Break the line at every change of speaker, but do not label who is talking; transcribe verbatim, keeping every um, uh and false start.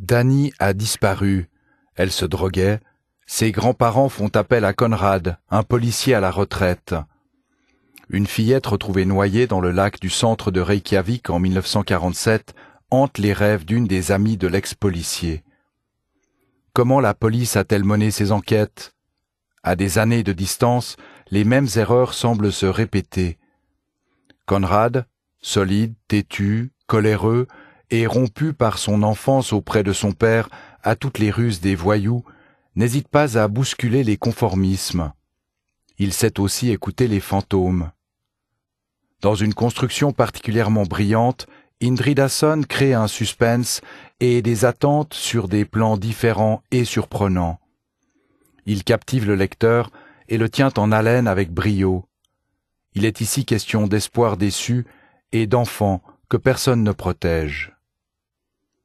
Dani a disparu. Elle se droguait. Ses grands-parents font appel à Conrad, un policier à la retraite. Une fillette retrouvée noyée dans le lac du centre de Reykjavik en mille neuf cent quarante-sept hante les rêves d'une des amies de l'ex-policier. Comment la police a-t-elle mené ses enquêtes? À des années de distance, les mêmes erreurs semblent se répéter. Conrad, solide, têtu, coléreux et rompu par son enfance auprès de son père à toutes les ruses des voyous, n'hésite pas à bousculer les conformismes. Il sait aussi écouter les fantômes. Dans une construction particulièrement brillante, Indridason crée un suspense et des attentes sur des plans différents et surprenants. Il captive le lecteur et le tient en haleine avec brio. Il est ici question d'espoir déçu et d'enfants que personne ne protège.